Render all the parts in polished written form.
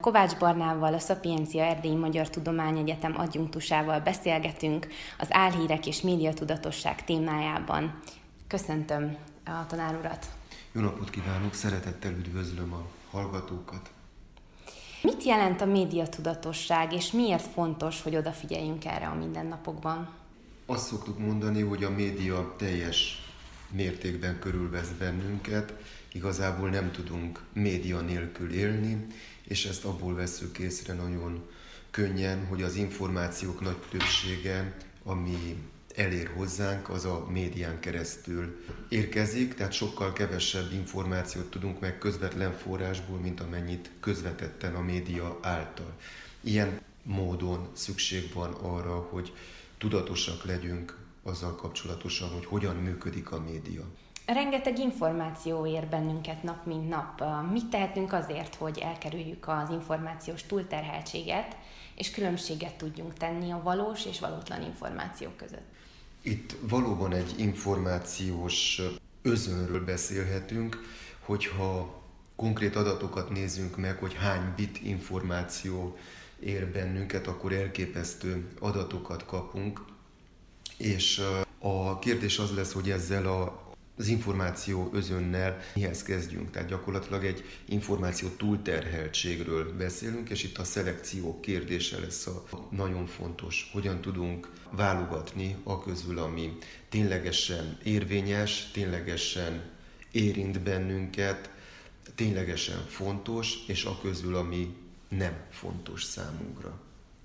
Kovács Barnával, a Szapiencia Erdélyi Magyar Tudományegyetem adjunktusával beszélgetünk az álhírek és médiatudatosság témájában. Köszöntöm a tanár urat! Jó napot kívánok! Szeretettel üdvözlöm a hallgatókat! Mit jelent a médiatudatosság, és miért fontos, hogy odafigyeljünk erre a mindennapokban? Azt szoktuk mondani, hogy a média teljes mértékben körülvesz bennünket, igazából nem tudunk média nélkül élni, és ezt abból vesszük észre nagyon könnyen, hogy az információk nagy többsége, ami elér hozzánk, az a médián keresztül érkezik, tehát sokkal kevesebb információt tudunk meg közvetlen forrásból, mint amennyit közvetetten a média által. Ilyen módon szükség van arra, hogy tudatosak legyünk azzal kapcsolatosan, hogy hogyan működik a média. Rengeteg információ ér bennünket nap mint nap. Mit tehetünk azért, hogy elkerüljük az információs túlterheltséget, és különbséget tudjunk tenni a valós és valótlan információk között? Itt valóban egy információs özönről beszélhetünk, hogyha konkrét adatokat nézzünk meg, hogy hány bit információ ér bennünket, akkor elképesztő adatokat kapunk, és a kérdés az lesz, hogy ezzel az információ özönnel mihez kezdjünk. Tehát gyakorlatilag egy információ túlterheltségről beszélünk, és itt a szelekció kérdése lesz a nagyon fontos. Hogyan tudunk válogatni a közül, ami ténylegesen érvényes, ténylegesen érint bennünket, ténylegesen fontos, és a közül, ami nem fontos számunkra.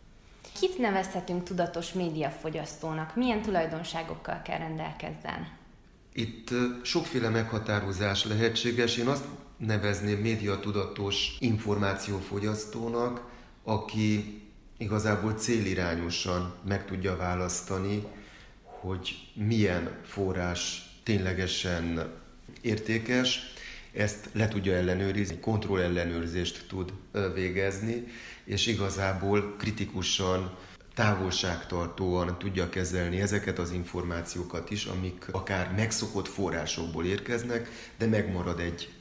Kit nevezhetünk tudatos médiafogyasztónak? Milyen tulajdonságokkal kell rendelkezzen? Itt sokféle meghatározás lehetséges. Én azt nevezném médiatudatos információfogyasztónak, aki igazából célirányosan meg tudja választani, hogy milyen forrás ténylegesen értékes, ezt le tudja ellenőrizni, kontrollellenőrzést tud végezni, és igazából kritikusan, távolságtartóan tudja kezelni ezeket az információkat is, amik akár megszokott forrásokból érkeznek, de megmarad egy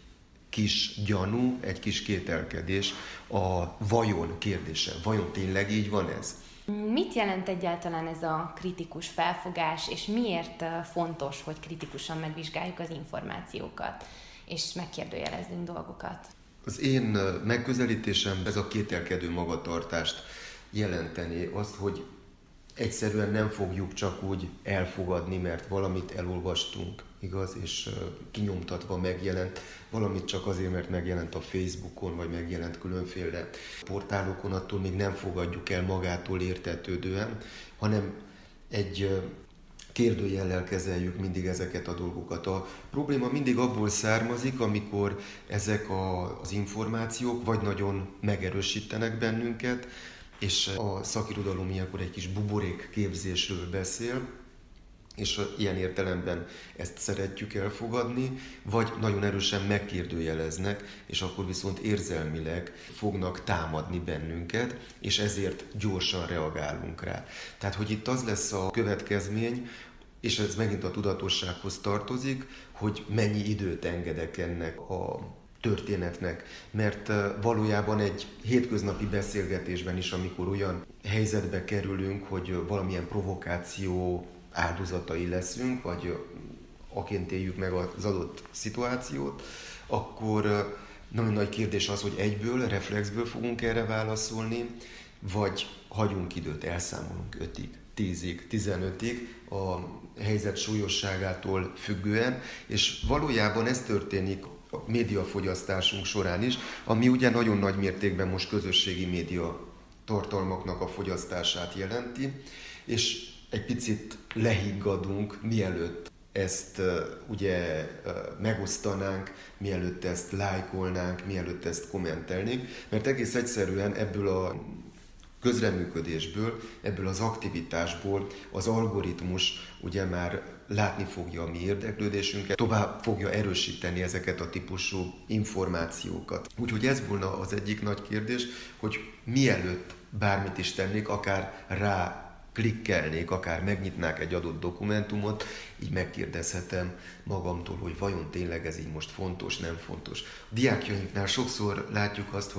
kis gyanú, egy kis kételkedés a vajon kérdése. Vajon tényleg így van ez? Mit jelent egyáltalán ez a kritikus felfogás, és miért fontos, hogy kritikusan megvizsgáljuk az információkat, és megkérdőjelezzünk dolgokat? Az én megközelítésem ez a kételkedő magatartást jelenteni, azt, hogy egyszerűen nem fogjuk csak úgy elfogadni, mert valamit elolvastunk, igaz, és kinyomtatva megjelent, valamit csak azért, mert megjelent a Facebookon, vagy megjelent különféle portálokon, attól még nem fogadjuk el magától értetődően, hanem egy kérdőjellel kezeljük mindig ezeket a dolgokat. A probléma mindig abból származik, amikor ezek az információk vagy nagyon megerősítenek bennünket, és a szakirodalom ilyenkor egy kis buborékképzésről beszél, és ilyen értelemben ezt szeretjük elfogadni, vagy nagyon erősen megkérdőjeleznek, és akkor viszont érzelmileg fognak támadni bennünket, és ezért gyorsan reagálunk rá. Tehát, hogy itt az lesz a következmény, és ez megint a tudatossághoz tartozik, hogy mennyi időt engedek ennek a történetnek, mert valójában egy hétköznapi beszélgetésben is, amikor olyan helyzetbe kerülünk, hogy valamilyen provokáció áldozatai leszünk, vagy aként éljük meg az adott szituációt, akkor nagyon nagy kérdés az, hogy egyből, reflexből fogunk erre válaszolni, vagy hagyunk időt, elszámolunk 5-ig, 10-ig, 15-ig a helyzet súlyosságától függően, és valójában ez történik a médiafogyasztásunk során is, ami ugye nagyon nagy mértékben most közösségi média tartalmaknak a fogyasztását jelenti, és egy picit lehiggadunk, mielőtt ezt ugye megosztanánk, mielőtt ezt lájkolnánk, mielőtt ezt kommentelnénk, mert egész egyszerűen ebből a közreműködésből, ebből az aktivitásból az algoritmus ugye már látni fogja a mi érdeklődésünket, tovább fogja erősíteni ezeket a típusú információkat. Úgyhogy ez volna az egyik nagy kérdés, hogy mielőtt bármit is tennék, akár rá klikkelnék, akár megnyitnák egy adott dokumentumot, így megkérdezhetem magamtól, hogy vajon tényleg ez így most fontos, nem fontos. Diákjainknál sokszor látjuk azt, hogy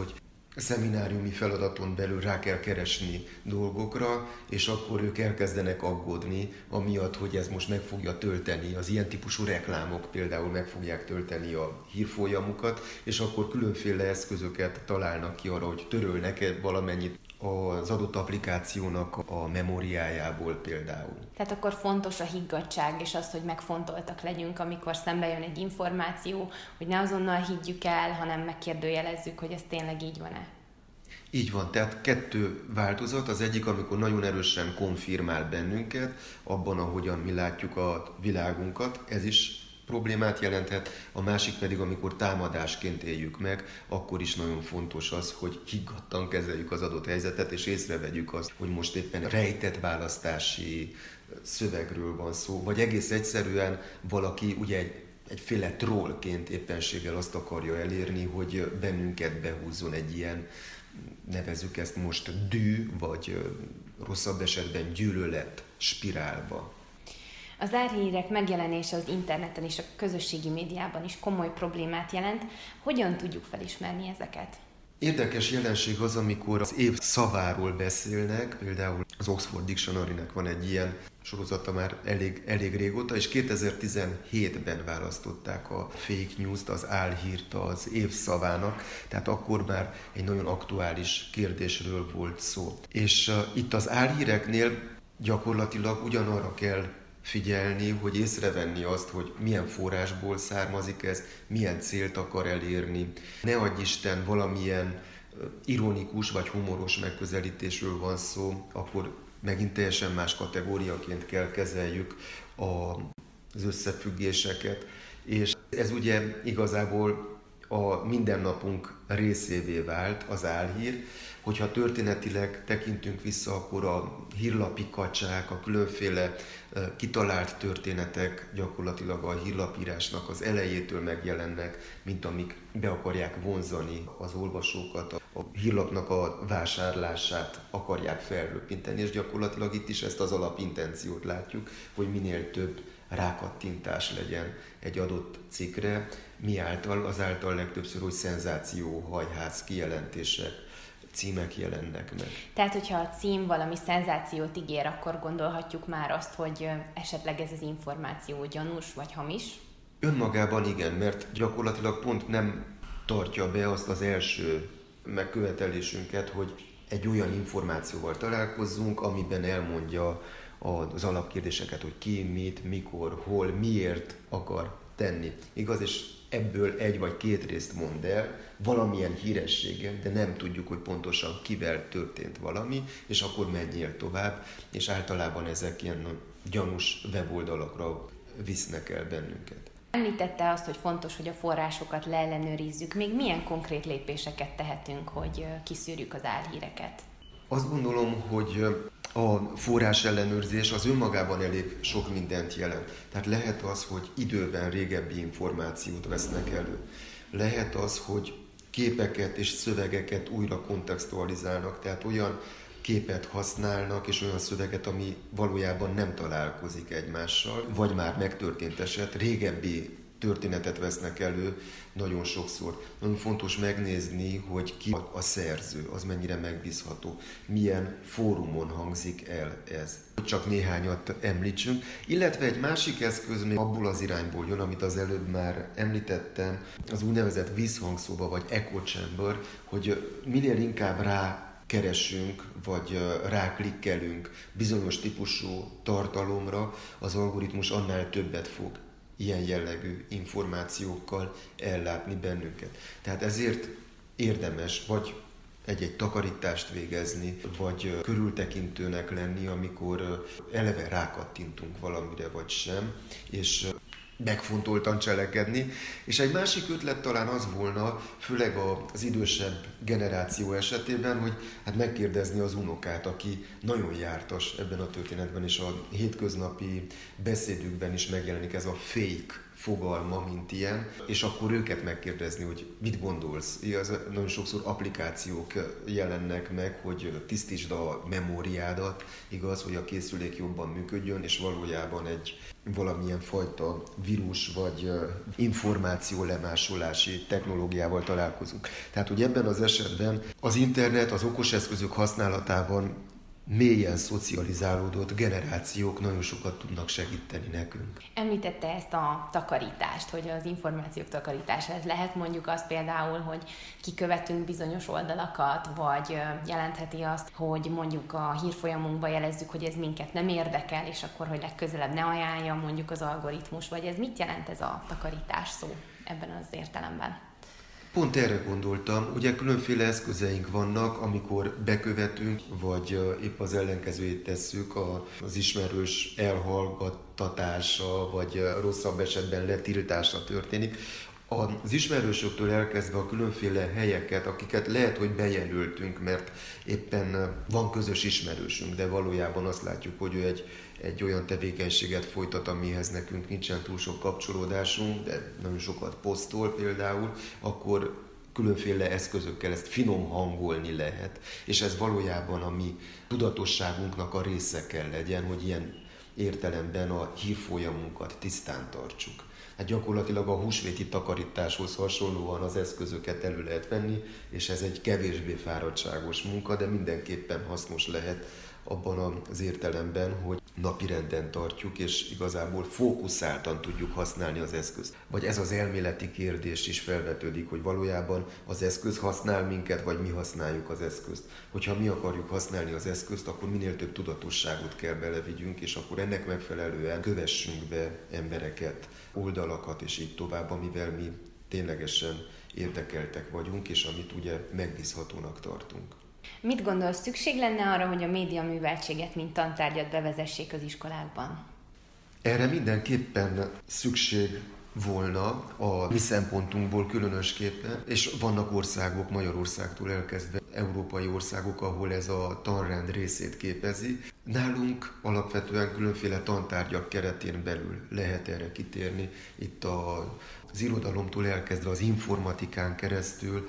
szemináriumi feladaton belül rá kell keresni dolgokra, és akkor ők elkezdenek aggódni, amiatt, hogy ez most meg fogja tölteni, az ilyen típusú reklámok például meg fogják tölteni a hírfolyamukat, és akkor különféle eszközöket találnak ki arra, hogy törölnek valamennyit az adott applikációnak a memóriájából például. Tehát akkor fontos a higgadtság, és az, hogy megfontoltak legyünk, amikor szembe jön egy információ, hogy ne azonnal higgyük el, hanem megkérdőjelezzük, hogy ez tényleg így van-e. Így van, tehát 2 változat. Az egyik, amikor nagyon erősen konfirmál bennünket, abban, ahogyan mi látjuk a világunkat, ez is problémát jelenthet, a másik pedig, amikor támadásként éljük meg, akkor is nagyon fontos az, hogy higgadtan kezeljük az adott helyzetet, és észrevegyük azt, hogy most éppen rejtett választási szövegről van szó, vagy egész egyszerűen valaki ugye egyféle trollként éppenséggel azt akarja elérni, hogy bennünket behúzzon egy ilyen, nevezzük ezt most dű, vagy rosszabb esetben gyűlölet spirálba. Az álhírek megjelenése az interneten és a közösségi médiában is komoly problémát jelent. Hogyan tudjuk felismerni ezeket? Érdekes jelenség az, amikor az év szaváról beszélnek, például az Oxford Dictionary-nek van egy ilyen sorozata már elég régóta, és 2017-ben választották a fake news-t, az álhírt az év szavának, tehát akkor már egy nagyon aktuális kérdésről volt szó. És itt az álhíreknél gyakorlatilag ugyanarra kell figyelni, hogy észrevenni azt, hogy milyen forrásból származik ez, milyen célt akar elérni. Ne adj Isten, valamilyen ironikus vagy humoros megközelítésről van szó, akkor megint teljesen más kategóriaként kell kezeljük az összefüggéseket. És ez ugye igazából a mindennapunk részévé vált, az álhír. Hogyha történetileg tekintünk vissza, akkor a hírlapi kacsák, a különféle kitalált történetek gyakorlatilag a hírlapírásnak az elejétől megjelennek, mint amik be akarják vonzani az olvasókat, a hírlapnak a vásárlását akarják felröppinteni, és gyakorlatilag itt is ezt az alapintenciót látjuk, hogy minél több rákattintás legyen egy adott cikkre, azáltal legtöbbször, hogy szenzációhajház kijelentések, címek jelennek meg. Tehát, hogyha a cím valami szenzációt ígér, akkor gondolhatjuk már azt, hogy esetleg ez az információ gyanús vagy hamis? Önmagában igen, mert gyakorlatilag pont nem tartja be azt az első megkövetelésünket, hogy egy olyan információval találkozzunk, amiben elmondja az alapkérdéseket, hogy ki, mit, mikor, hol, miért akar tenni. Igaz, és ebből 1 vagy 2 részt mond el, valamilyen hírességgel, de nem tudjuk, hogy pontosan kivel történt valami, és akkor menjél tovább, és általában ezek ilyen gyanús weboldalakra visznek el bennünket. Említette azt, hogy fontos, hogy a forrásokat leellenőrizzük. Még milyen konkrét lépéseket tehetünk, hogy kiszűrjük az álhíreket? Azt gondolom, hogy a forrás ellenőrzés az önmagában elég sok mindent jelent. Tehát lehet az, hogy időben régebbi információt vesznek elő. Lehet az, hogy képeket és szövegeket újra kontextualizálnak, tehát olyan képet használnak, és olyan szöveget, ami valójában nem találkozik egymással, vagy már megtörtént eset, régebbi történetet vesznek elő nagyon sokszor. Nagyon fontos megnézni, hogy ki a szerző, az mennyire megbízható, milyen fórumon hangzik el ez. Csak néhányat említsünk, illetve egy másik eszköz még abból az irányból jön, amit az előbb már említettem, az úgynevezett vízhangszóba vagy echo chamber, hogy minél inkább keresünk, vagy ráklikkelünk bizonyos típusú tartalomra, az algoritmus annál többet fog ilyen jellegű információkkal ellátni bennünket. Tehát ezért érdemes vagy egy takarítást végezni, vagy körültekintőnek lenni, amikor eleve rákattintunk valamire vagy sem, és megfontoltan cselekedni. És egy másik ötlet talán az volna, főleg az idősebb generáció esetében, hogy hát megkérdezni az unokát, aki nagyon jártas ebben a történetben, és a hétköznapi beszédükben is megjelenik ez a fake fogalma, mint ilyen, és akkor őket megkérdezni, hogy mit gondolsz. Igaz, nagyon sokszor applikációk jelennek meg, hogy tisztítsd a memóriádat, igaz, hogy a készülék jobban működjön, és valójában egy valamilyen fajta vírus vagy információlemásolási technológiával találkozunk. Tehát, hogy ebben az esetben az internet, az okoseszközök használatában mélyen szocializálódott generációk nagyon sokat tudnak segíteni nekünk. Említette ezt a takarítást, hogy az információk takarítása. Ez lehet mondjuk az például, hogy kikövetünk bizonyos oldalakat, vagy jelentheti azt, hogy mondjuk a hírfolyamunkba jelezzük, hogy ez minket nem érdekel, és akkor, hogy legközelebb ne ajánlja mondjuk az algoritmus, vagy ez mit jelent ez a takarítás szó ebben az értelemben? Pont erre gondoltam, ugye különféle eszközeink vannak, amikor bekövetünk, vagy épp az ellenkezőjét tesszük, az ismerős elhallgattatása, vagy rosszabb esetben letiltása történik. Az ismerősöktől elkezdve a különféle helyeket, akiket lehet, hogy bejelöltünk, mert éppen van közös ismerősünk, de valójában azt látjuk, hogy ő egy olyan tevékenységet folytat, amihez nekünk nincsen túl sok kapcsolódásunk, de nagyon sokat posztol például, akkor különféle eszközökkel ezt finom hangolni lehet, és ez valójában a mi tudatosságunknak a része kell legyen, hogy ilyen értelemben a hírfolyamunkat tisztán tartsuk. Hát gyakorlatilag a húsvéti takarításhoz hasonlóan az eszközöket elő lehet venni, és ez egy kevésbé fáradtságos munka, de mindenképpen hasznos lehet abban az értelemben, hogy napirenden tartjuk, és igazából fókuszáltan tudjuk használni az eszközt. Vagy ez az elméleti kérdés is felvetődik, hogy valójában az eszköz használ minket, vagy mi használjuk az eszközt. Hogyha mi akarjuk használni az eszközt, akkor minél több tudatosságot kell belevigyünk, és akkor ennek megfelelően kövessünk be embereket, oldalakat, és így tovább, amivel mi ténylegesen érdekeltek vagyunk, és amit ugye megbízhatónak tartunk. Mit gondolsz, szükség lenne arra, hogy a médiaműveltséget, mint tantárgyat bevezessék az iskolákban? Erre mindenképpen szükség volna a mi szempontunkból különösképpen, és vannak országok, Magyarországtól elkezdve európai országok, ahol ez a tanrend részét képezi. Nálunk alapvetően különféle tantárgyak keretén belül lehet erre kitérni. Itt az irodalomtól elkezdve az informatikán keresztül,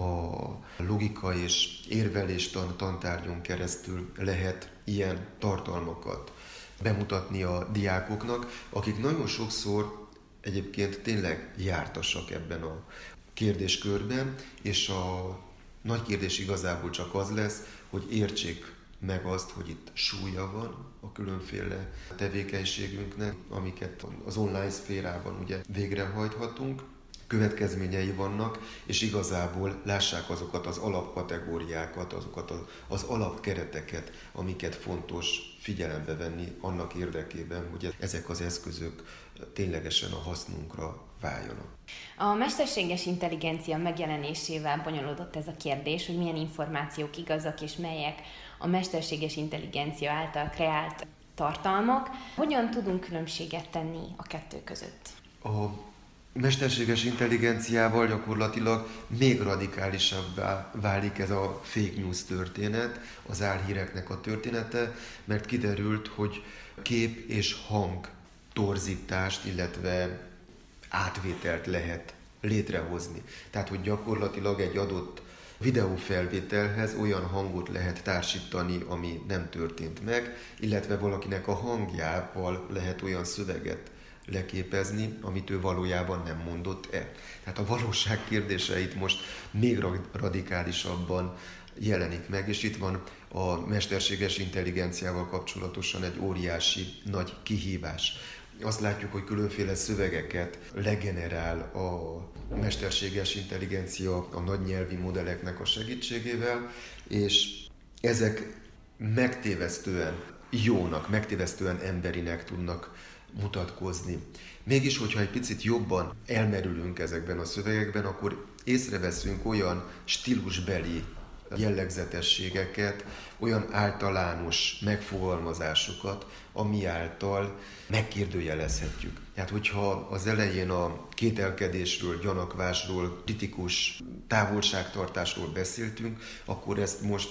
a logika és érvelés tantárgyon keresztül lehet ilyen tartalmakat bemutatni a diákoknak, akik nagyon sokszor egyébként tényleg jártasak ebben a kérdéskörben, és a nagy kérdés igazából csak az lesz, hogy értsék meg azt, hogy itt súlya van a különféle tevékenységünknek, amiket az online szférában ugye végrehajthatunk, következményei vannak, és igazából lássák azokat az alapkategóriákat, azokat az alapkereteket, amiket fontos figyelembe venni annak érdekében, hogy ezek az eszközök ténylegesen a hasznunkra váljanak. A mesterséges intelligencia megjelenésével bonyolódott ez a kérdés, hogy milyen információk igazak és melyek a mesterséges intelligencia által kreált tartalmak. Hogyan tudunk különbséget tenni a kettő között? A mesterséges intelligenciával gyakorlatilag még radikálisabbá válik ez a fake news történet, az álhíreknek a története, mert kiderült, hogy kép és hang torzítást, illetve átvételt lehet létrehozni. Tehát, hogy gyakorlatilag egy adott videófelvételhez olyan hangot lehet társítani, ami nem történt meg, illetve valakinek a hangjával lehet olyan szöveget leképezni, amit ő valójában nem mondott el. Tehát a valóság kérdéseit most még radikálisabban jelenik meg, és itt van a mesterséges intelligenciával kapcsolatosan egy óriási nagy kihívás. Azt látjuk, hogy különféle szövegeket legenerál a mesterséges intelligencia a nagy nyelvi modelleknek a segítségével, és ezek megtévesztően jónak, megtévesztően emberinek tudnak mutatkozni. Mégis, hogyha egy picit jobban elmerülünk ezekben a szövegekben, akkor észreveszünk olyan stílusbeli jellegzetességeket, olyan általános megfogalmazásokat, ami által megkérdőjelezhetjük. Tehát, hogyha az elején a kételkedésről, gyanakvásról, kritikus távolságtartásról beszéltünk, akkor ezt most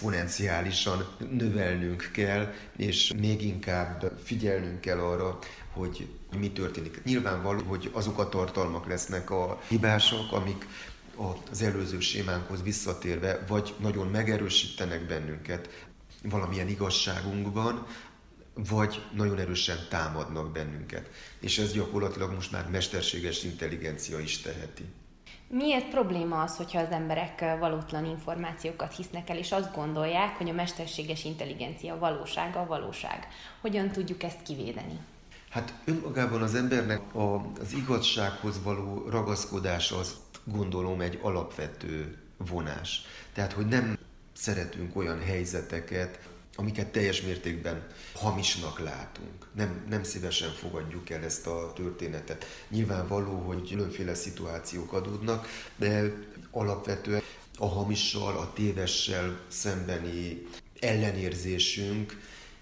exponenciálisan növelnünk kell, és még inkább figyelnünk kell arra, hogy mi történik. Nyilvánvaló, hogy azok a tartalmak lesznek a hibásak, amik az előző sémánkhoz visszatérve, vagy nagyon megerősítenek bennünket valamilyen igazságunkban, vagy nagyon erősen támadnak bennünket. És ez gyakorlatilag most már mesterséges intelligencia is teheti. Miért probléma az, hogyha az emberek valótlan információkat hisznek el, és azt gondolják, hogy a mesterséges intelligencia valósága a valóság? Hogyan tudjuk ezt kivédeni? Hát önmagában az embernek az igazsághoz való ragaszkodás, azt gondolom egy alapvető vonás. Tehát, hogy nem szeretünk olyan helyzeteket, amiket teljes mértékben hamisnak látunk. Nem szívesen fogadjuk el ezt a történetet. Nyilvánvaló, hogy különféle szituációk adódnak, de alapvetően a hamissal, a tévessel szembeni ellenérzésünk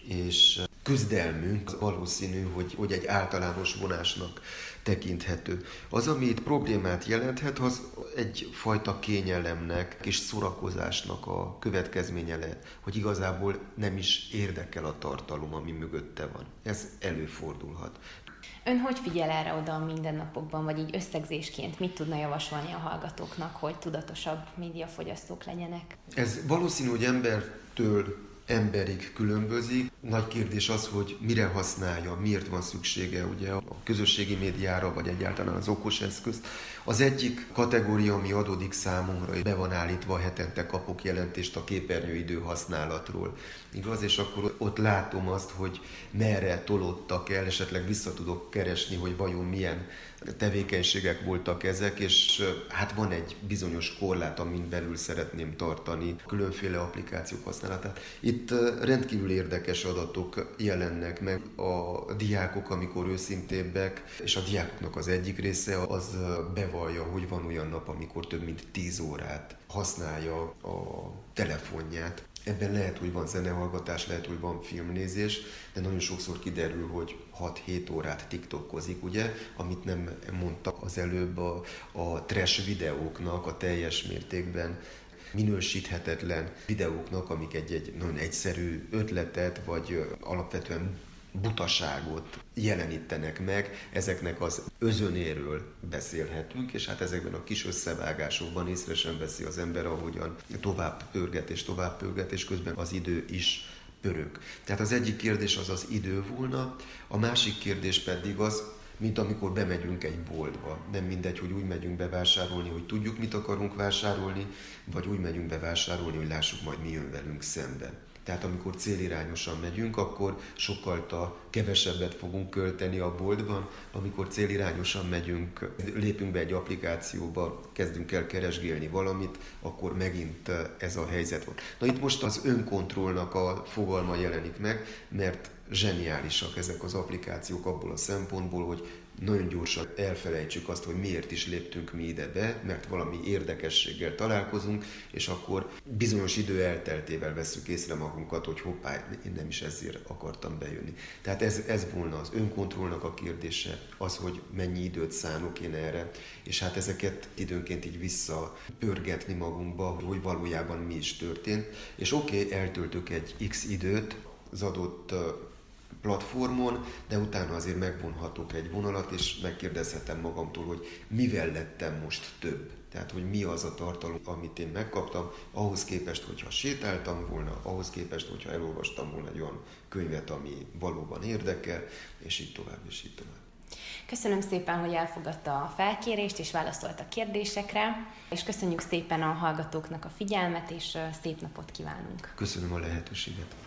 és küzdelmünk valószínű, hogy egy általános vonásnak tekinthető. Az, ami itt problémát jelenthet, az egyfajta kényelemnek és szórakozásnak a következménye lehet, hogy igazából nem is érdekel a tartalom, ami mögötte van. Ez előfordulhat. Ön hogy figyel erre oda a mindennapokban, vagy így összegzésként mit tudna javasolni a hallgatóknak, hogy tudatosabb médiafogyasztók legyenek? Ez valószínű, hogy embertől emberig különbözik. Nagy kérdés az, hogy mire használja, miért van szüksége ugye a közösségi médiára, vagy egyáltalán az okos eszközt. Az egyik kategória, ami adódik számomra, hogy be van állítva, hetente kapok jelentést a képernyőidő használatról. Igaz? És akkor ott látom azt, hogy merre tolódtak el, esetleg vissza tudok keresni, hogy vajon milyen tevékenységek voltak ezek, és hát van egy bizonyos korlát, amin belül szeretném tartani különféle applikációk használatát. Itt rendkívül érdekes adatok jelennek meg. A diákok, amikor őszintébbek, és a diákoknak az egyik része az bevallja, hogy van olyan nap, amikor több mint 10 órát használja a telefonját. Ebben lehet, hogy van zenehallgatás, lehet, hogy van filmnézés, de nagyon sokszor kiderül, hogy 6-7 órát tiktokozik, ugye, amit nem mondtak az előbb a trash videóknak a teljes mértékben minősíthetetlen videóknak, amik egy nagyon egyszerű ötletet, vagy alapvetően butaságot jelenítenek meg, ezeknek az özönéről beszélhetünk, és hát ezekben a kis összevágásokban észre sem veszi az ember, ahogyan tovább pörget, és közben az idő is pörög. Tehát az egyik kérdés az az idő volna, a másik kérdés pedig az, mint amikor bemegyünk egy boltba. Nem mindegy, hogy úgy megyünk bevásárolni, hogy tudjuk, mit akarunk vásárolni, vagy úgy megyünk bevásárolni, hogy lássuk majd, mi jön velünk szembe. Tehát amikor célirányosan megyünk, akkor sokkal kevesebbet fogunk költeni a boltban. Amikor célirányosan megyünk, lépünk be egy applikációba, kezdünk el keresgélni valamit, akkor megint ez a helyzet van. Na itt most az önkontrollnak a fogalma jelenik meg, mert zseniálisak ezek az applikációk abból a szempontból, hogy nagyon gyorsan elfelejtsük azt, hogy miért is léptünk mi ide be, mert valami érdekességgel találkozunk, és akkor bizonyos idő elteltével vesszük észre magunkat, hogy hoppá, én nem is ezért akartam bejönni. Tehát ez volna az önkontrollnak a kérdése, az, hogy mennyi időt szánok én erre, és hát ezeket időnként így visszapörgetni magunkba, hogy valójában mi is történt. És oké, eltöltök egy X időt az adott platformon, de utána azért megvonhatok egy vonalat, és megkérdezhetem magamtól, hogy mivel lettem most több. Tehát, hogy mi az a tartalom, amit én megkaptam, ahhoz képest, hogyha sétáltam volna, ahhoz képest, hogyha elolvastam volna egy olyan könyvet, ami valóban érdekel, és így tovább, és így tovább. Köszönöm szépen, hogy elfogadta a felkérést, és válaszolt a kérdésekre, és köszönjük szépen a hallgatóknak a figyelmet, és szép napot kívánunk. Köszönöm a lehetőséget.